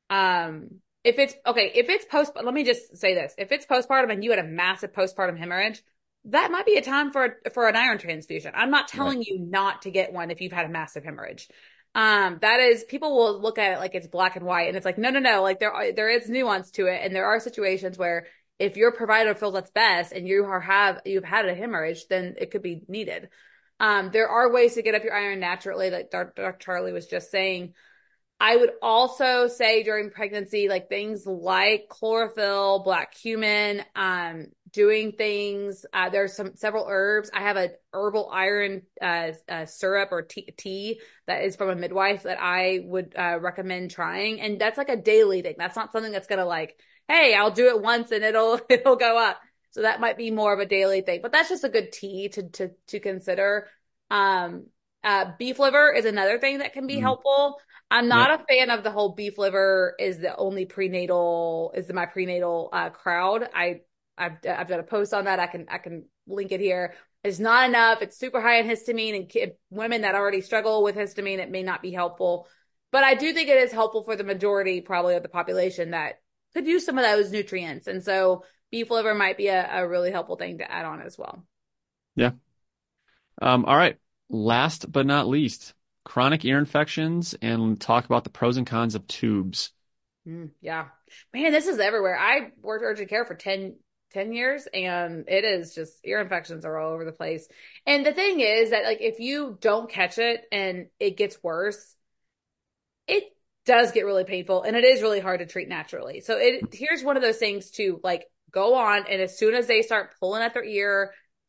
Speaker 2: If it's okay, if it's let me just say this. If it's postpartum and you had a massive postpartum hemorrhage, that might be a time for an iron transfusion. I'm not
Speaker 1: Right.
Speaker 2: telling you not to get one if you've had a massive hemorrhage. That is, people will look at it like it's black and white, and it's like, no, no, no. Like there is nuance to it, and there are situations where if your provider feels that's best and you've had a hemorrhage, then it could be needed. There are ways to get up your iron naturally, like Dr. Charlie was just saying. I would also say during pregnancy, like things like chlorophyll, black cumin, doing things. There's several herbs. I have a herbal iron syrup or tea that is from a midwife that I would recommend trying, and that's like a daily thing. That's not something that's gonna like, hey, I'll do it once and it'll go up. So that might be more of a daily thing, but that's just a good tea to consider. Um, Beef liver is another thing that can be
Speaker 1: Mm.
Speaker 2: helpful. I'm
Speaker 1: Yep.
Speaker 2: not a fan of the whole beef liver is the only prenatal is my prenatal crowd. I've done a post on that. I can link it here. It's not enough. It's super high in histamine, and women that already struggle with histamine, it may not be helpful. But I do think it is helpful for the majority, probably, of the population that could use some of those nutrients. And so beef liver might be a really helpful thing to add on as well.
Speaker 1: Yeah. All right. Last but not least, chronic ear infections and talk about the pros and cons of tubes.
Speaker 2: Yeah. Man, this is everywhere. I worked urgent care for 10 years, and it is just ear infections are all over the place. And the thing is that like if you don't catch it and it gets worse, it does get really painful and it is really hard to treat naturally. So here's one of those things to like go on, and as soon as they start pulling at their ear,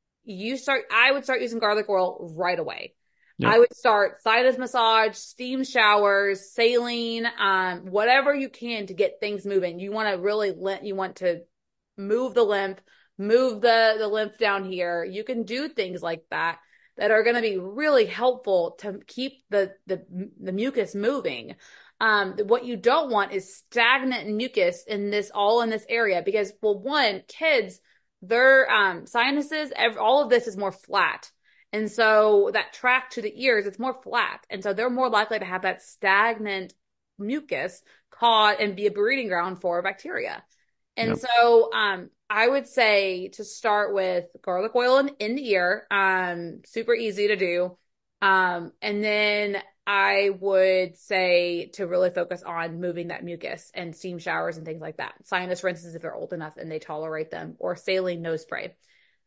Speaker 2: I would start using garlic oil right away.
Speaker 1: Yep.
Speaker 2: I would start sinus massage, steam showers, saline, whatever you can to get things moving. You want to you want to move the lymph, move the lymph down here. You can do things like that that are going to be really helpful to keep the mucus moving. What you don't want is stagnant mucus in this area because, well, one, kids, their sinuses, all of this is more flat. And so that tract to the ears, it's more flat. And so they're more likely to have that stagnant mucus caught and be a breeding ground for bacteria. And
Speaker 1: Yep.
Speaker 2: so I would say to start with garlic oil in the ear, super easy to do. And then I would say to really focus on moving that mucus and steam showers and things like that. Sinus rinses if they're old enough and they tolerate them, or saline nose spray.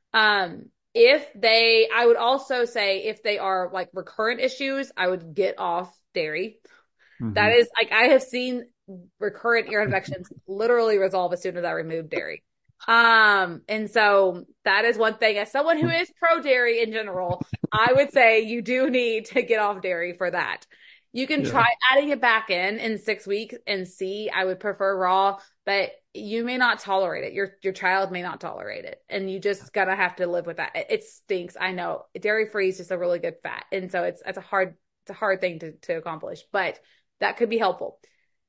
Speaker 2: I would also say if they are like recurrent issues, I would get off dairy. That
Speaker 1: Hmm.
Speaker 2: is like, I have seen recurrent ear infections literally resolve as soon as I remove dairy. And so that is one thing. As someone who is pro dairy in general, I would say you do need to get off dairy for that. You can
Speaker 1: Yeah.
Speaker 2: try adding it back in 6 weeks and see. I would prefer raw, but you may not tolerate it. Your child may not tolerate it, and you just gotta have to live with that. It stinks. I know. Dairy free is just a really good fat, and so it's a hard thing to accomplish, but that could be helpful.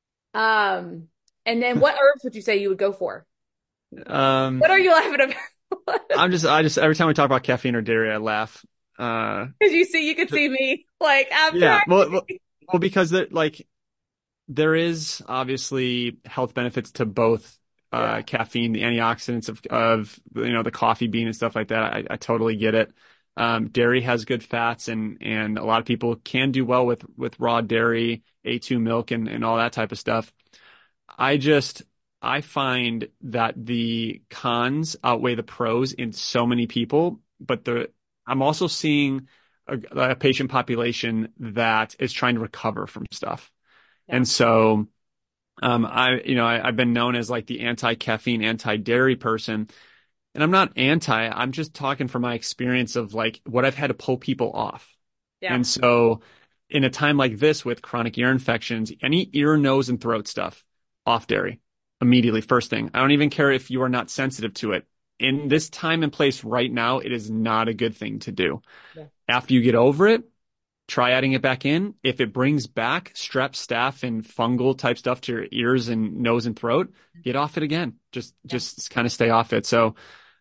Speaker 2: And then what herbs would you say you would go for?
Speaker 1: Um,
Speaker 2: What are you laughing about?
Speaker 1: I just every time we talk about caffeine or dairy, I laugh.
Speaker 2: Because you could see me like I'm
Speaker 1: Yeah.
Speaker 2: trying.
Speaker 1: Well, because there is obviously health benefits to both
Speaker 2: Yeah.
Speaker 1: caffeine, the antioxidants of the coffee bean and stuff like that. I totally get it. Dairy has good fats, and a lot of people can do well with raw dairy, A2 milk, and all that type of stuff. I just I find that the cons outweigh the pros in so many people, but I'm also seeing a patient population that is trying to recover from stuff.
Speaker 2: Yeah.
Speaker 1: And so I've been known as like the anti-caffeine, anti-dairy person, and I'm not anti, I'm just talking from my experience of like what I've had to pull people off.
Speaker 2: Yeah.
Speaker 1: And so in a time like this with chronic ear infections, any ear, nose, and throat stuff, off dairy immediately, first thing. I don't even care if you are not sensitive to it. In this time and place right now, it is not a good thing to do.
Speaker 2: Yeah.
Speaker 1: After you get over it, try adding it back in. If it brings back strep, staph, and fungal type stuff to your ears and nose and throat, get off it again. Just
Speaker 2: Yeah.
Speaker 1: just kind of stay off it. So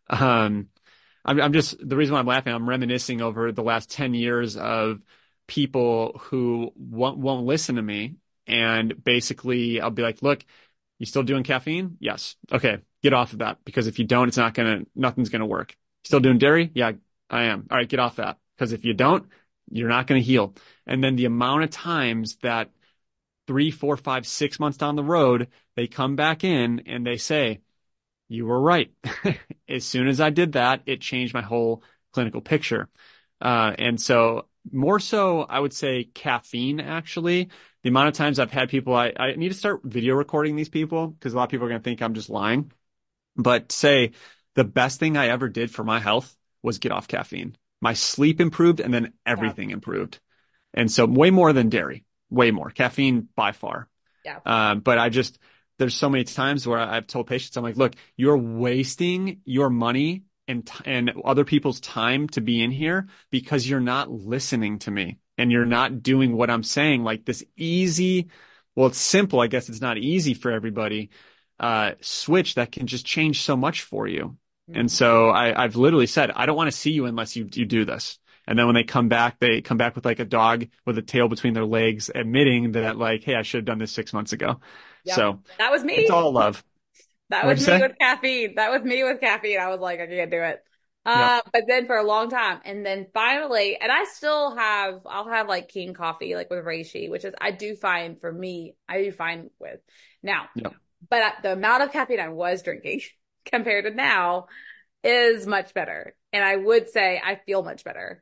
Speaker 1: um I'm just the reason why I'm laughing, I'm reminiscing over the last 10 years of people who won't listen to me. And basically I'll be like, look, you still doing caffeine? Yes. Okay. Get off of that, because if you don't, nothing's gonna work. Still doing dairy? Yeah, I am. All right, get off that. Because if you don't, you're not going to heal. And then the amount of times that 3, 4, 5, 6 months down the road, they come back in and they say, you were right. As soon as I did that, it changed my whole clinical picture. And so more so, I would say caffeine, actually. The amount of times I've had people, I need to start video recording these people because a lot of people are going to think I'm just lying. But say the best thing I ever did for my health was get off caffeine. My sleep improved and then
Speaker 2: Yeah.
Speaker 1: everything improved. And so way more than dairy, way more caffeine by far.
Speaker 2: Yeah.
Speaker 1: But there's so many times where I've told patients, I'm like, look, you're wasting your money and other people's time to be in here because you're not listening to me and you're not doing what I'm saying. Like this easy, well, it's simple. I guess it's not easy for everybody. Switch that can just change so much for you. And
Speaker 2: Mhm.
Speaker 1: so I've literally said, I don't want to see you unless you do this. And then when they come back with like a dog with a tail between their legs, admitting that like, hey, I should have done this 6 months ago.
Speaker 2: Yep.
Speaker 1: So
Speaker 2: That was
Speaker 1: it's
Speaker 2: me.
Speaker 1: all love.
Speaker 2: That was
Speaker 1: What'd you
Speaker 2: me
Speaker 1: say?
Speaker 2: with caffeine. That was me with caffeine. I was like, I can't do it.
Speaker 1: Yep.
Speaker 2: But then for a long time, and then finally, and I'll have like King coffee, like with reishi, which is I do find for me, I do find with now.
Speaker 1: Yep.
Speaker 2: But the amount of caffeine I was drinking compared to now is much better, and I would say I feel much better.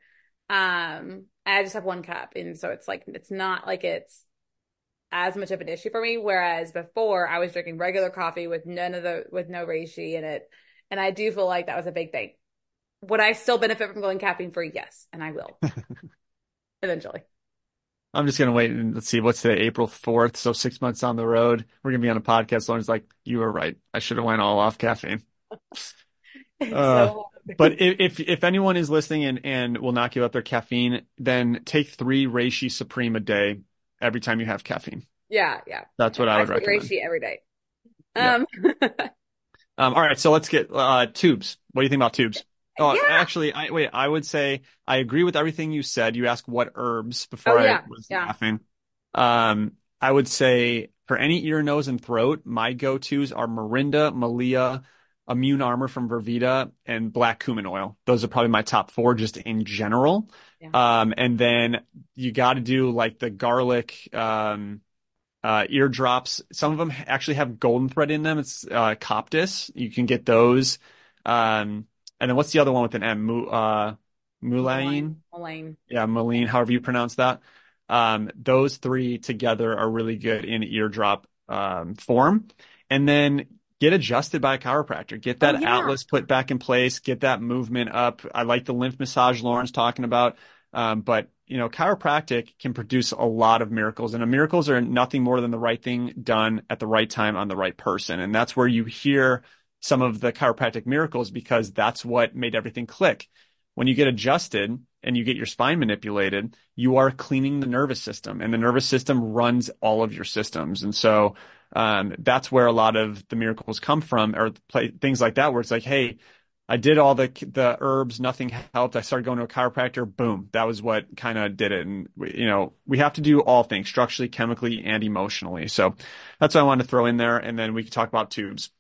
Speaker 2: I just have 1 cup, and so it's like it's not like it's as much of an issue for me. Whereas before, I was drinking regular coffee with no reishi in it, and I do feel like that was a big thing. Would I still benefit from going caffeine free? Yes, and I will eventually.
Speaker 1: I'm just gonna wait and let's see what's today, April 4th. So 6 months down the road, we're gonna be on a podcast. Lauren's like, you were right. I should have went all off caffeine.
Speaker 2: It's
Speaker 1: Uh,
Speaker 2: so
Speaker 1: but if anyone is listening and will not give up their caffeine, then take 3 Reishi Supreme a day every time you have caffeine.
Speaker 2: yeah, yeah.
Speaker 1: That's what I
Speaker 2: I
Speaker 1: would
Speaker 2: take
Speaker 1: recommend.
Speaker 2: reishi every day.
Speaker 1: Yeah.
Speaker 2: Um,
Speaker 1: All right, so let's get tubes. What do you think about tubes? Oh,
Speaker 2: yeah.
Speaker 1: actually, I would say I agree with everything you said. You asked what herbs
Speaker 2: Oh
Speaker 1: before I
Speaker 2: yeah,
Speaker 1: was
Speaker 2: yeah.
Speaker 1: laughing. I would say for any ear, nose, and throat, my go-tos are Morinda, Malia, Immune Armor from Vervita, and black cumin oil. Those are probably my top 4 just in general.
Speaker 2: Yeah.
Speaker 1: And then you got to do like the garlic, eardrops. Some of them actually have golden thread in them. It's Coptis. You can get those. And then what's the other one with an M? Moulaine?
Speaker 2: Elaine.
Speaker 1: Yeah, Moline, however you pronounce that. Those 3 together are really good in eardrop form. And then get adjusted by a chiropractor. Get
Speaker 2: Oh
Speaker 1: that
Speaker 2: yeah.
Speaker 1: atlas put back in place. Get that movement up. I like the lymph massage Lauren's talking about. But chiropractic can produce a lot of miracles, and miracles are nothing more than the right thing done at the right time on the right person. And that's where you hear some of the chiropractic miracles because that's what made everything click. When you get adjusted and you get your spine manipulated, you are cleaning the nervous system, and the nervous system runs all of your systems. And so that's where a lot of the miracles come from, or things like that, where it's like, hey, I did all the herbs, nothing helped. I started going to a chiropractor. Boom, that was what kind of did it. And we have to do all things structurally, chemically, and emotionally. So that's what I wanted to throw in there, and then we can talk about tubes.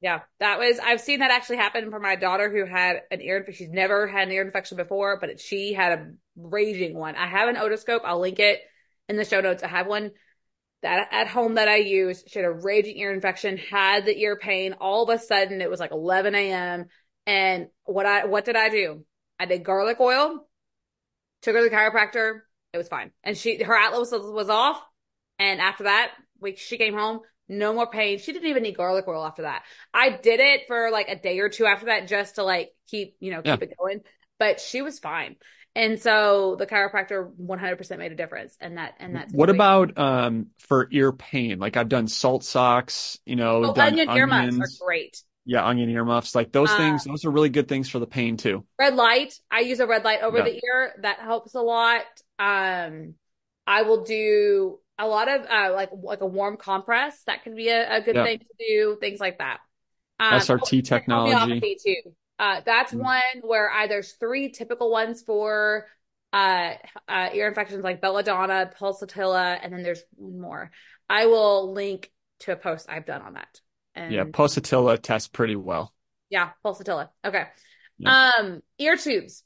Speaker 2: Yeah, I've seen that actually happen for my daughter who had an ear infection. She's never had an ear infection before, but she had a raging one. I have an otoscope. I'll link it in the show notes. I have one that at home that I use. She had a raging ear infection, had the ear pain. All of a sudden, it was like 11 a.m. And what did I do? I did garlic oil, took her to the chiropractor. It was fine. And her atlas was off. And after that, she came home, no more pain. She didn't even need garlic oil after that. I did it for like a day or two after that just to like keep
Speaker 1: Yeah.
Speaker 2: it going. But she was fine. And so the chiropractor 100% made a difference in that
Speaker 1: What
Speaker 2: situation.
Speaker 1: about for ear pain? Like I've done salt socks,
Speaker 2: Oh,
Speaker 1: done
Speaker 2: onion earmuffs are
Speaker 1: onions.
Speaker 2: great.
Speaker 1: Yeah, onion earmuffs. Like those
Speaker 2: Uh,
Speaker 1: things, those are really good things for the pain too.
Speaker 2: Red light. I use a red light over
Speaker 1: Yeah.
Speaker 2: the ear. That helps a lot. I will do a lot of like a warm compress. That can be a good
Speaker 1: Yeah.
Speaker 2: thing to do. Things like that.
Speaker 1: SRT technology.
Speaker 2: Homeopathy too. That's
Speaker 1: Mm.
Speaker 2: one where there's three typical ones for ear infections like belladonna, pulsatilla, and then there's one more. I will link to a post I've done on that.
Speaker 1: Yeah,
Speaker 2: And
Speaker 1: pulsatilla tests pretty well.
Speaker 2: yeah, pulsatilla. Okay.
Speaker 1: Yeah.
Speaker 2: Ear tubes.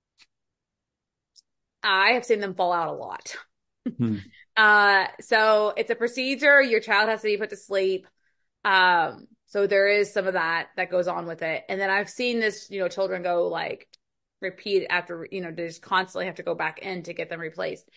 Speaker 2: I have seen them fall out a lot.
Speaker 1: Hmm.
Speaker 2: So it's a procedure. Your child has to be put to sleep. So there is some of that goes on with it. And then I've seen this, children go like repeat after, they just constantly have to go back in to get them replaced.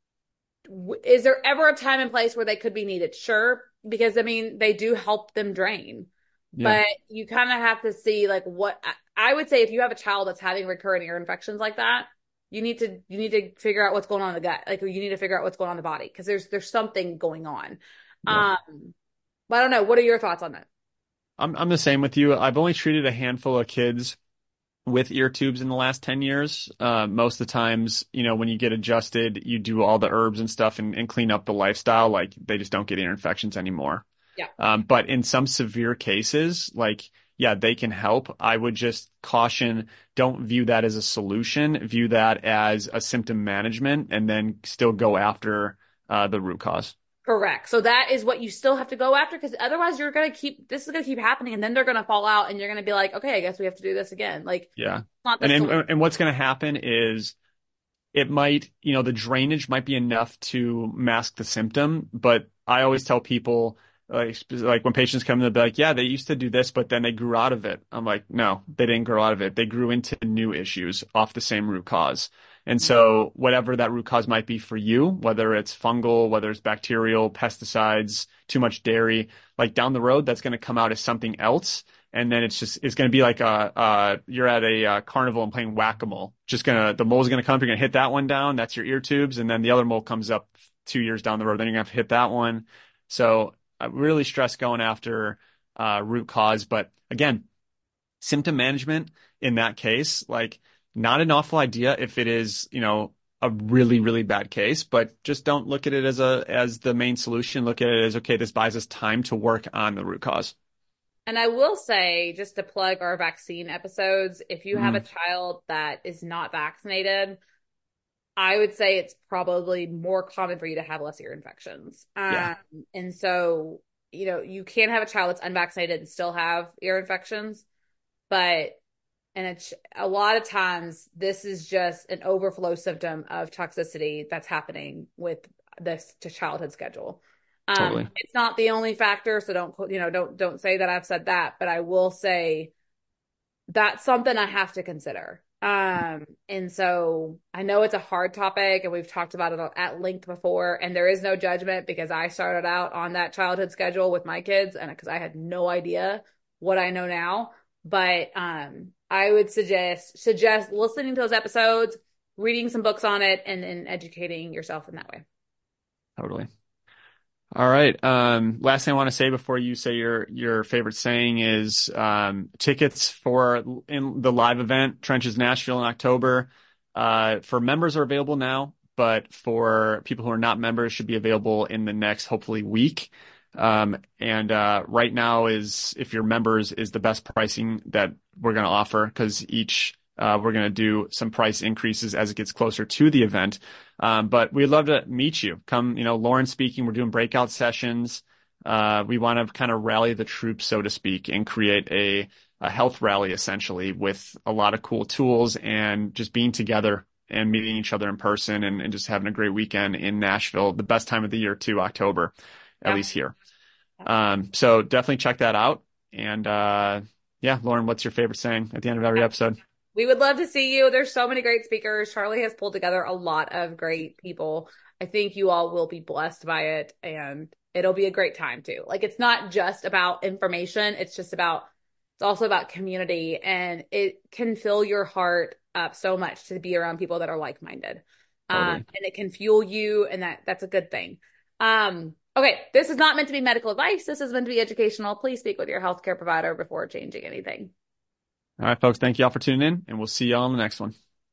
Speaker 2: Is there ever a time and place where they could be needed? Sure. Because I mean, they do help them drain,
Speaker 1: Yeah.
Speaker 2: but you kind of have to see like what I would say if you have a child that's having recurrent ear infections like that, you need to figure out what's going on in the gut. Like you need to figure out what's going on in the body because there's something going on.
Speaker 1: Yeah.
Speaker 2: But I don't know. What are your thoughts on that?
Speaker 1: I'm the same with you. I've only treated a handful of kids with ear tubes in the last 10 years. Most of the times, when you get adjusted, you do all the herbs and stuff and clean up the lifestyle. Like they just don't get ear infections anymore.
Speaker 2: Yeah.
Speaker 1: But in some severe cases, like, yeah, they can help. I would just caution, don't view that as a solution. View that as a symptom management and then still go after the root cause.
Speaker 2: Correct. So that is what you still have to go after because otherwise this is going to keep happening and then they're going to fall out and you're going to be like, okay, I guess we have to do this again. Like,
Speaker 1: Yeah.
Speaker 2: not the
Speaker 1: And,
Speaker 2: solution.
Speaker 1: and what's going to happen is it might, the drainage might be enough to mask the symptom, but I always tell people, like when patients come in, they'll be like, yeah, they used to do this, but then they grew out of it. I'm like, no, they didn't grow out of it. They grew into new issues off the same root cause. And so whatever that root cause might be for you, whether it's fungal, whether it's bacterial, pesticides, too much dairy, like down the road, that's going to come out as something else. And then it's going to be like you're at a carnival and playing whack-a-mole. The mole's going to come up, you're going to hit that one down. That's your ear tubes. And then the other mole comes up 2 years down the road. Then you're going to have to hit that one. So I really stress going after root cause. But again, symptom management in that case, like not an awful idea if it is, a really, really bad case, but just don't look at it as the main solution. Look at it as, okay, this buys us time to work on the root cause.
Speaker 2: And I will say, just to plug our vaccine episodes, if you have a
Speaker 1: Mm,
Speaker 2: child that is not vaccinated, I would say it's probably more common for you to have less ear infections.
Speaker 1: yeah,
Speaker 2: And so, you can have a child that's unvaccinated and still have ear infections, but and it's a lot of times this is just an overflow symptom of toxicity that's happening with this to childhood schedule.
Speaker 1: totally.
Speaker 2: It's not the only factor, so don't say that I've said that, but I will say that's something I have to consider. And so I know it's a hard topic and we've talked about it at length before, and there is no judgment because I started out on that childhood schedule with my kids and because I had no idea what I know now. But I would suggest listening to those episodes, reading some books on it, and educating yourself in that way.
Speaker 1: Totally. All right. Last thing I want to say before you say your favorite saying is tickets for in the live event, Trenches Nashville in October. For members are available now, but for people who are not members should be available in the next hopefully week. And right now is if you're members is the best pricing that we're going to offer because we're going to do some price increases as it gets closer to the event. But we'd love to meet you. Come, Lauren speaking. We're doing breakout sessions. We want to kind of rally the troops, so to speak, and create a health rally essentially with a lot of cool tools and just being together and meeting each other in person and just having a great weekend in Nashville. The best time of the year too, October, at
Speaker 2: Yeah.
Speaker 1: least here. So definitely check that out. And yeah, Lauren, what's your favorite saying at the end of every episode?
Speaker 2: We would love to see you. There's so many great speakers. Charlie has pulled together a lot of great people. I think you all will be blessed by it, and it'll be a great time too. Like, it's not just about information. It's also about community, and it can fill your heart up so much to be around people that are like-minded.
Speaker 1: Totally.
Speaker 2: And it can fuel you, and that's a good thing. Okay, this is not meant to be medical advice. This is meant to be educational. Please speak with your healthcare provider before changing anything.
Speaker 1: All right, folks, thank you all for tuning in, and we'll see y'all on the next one.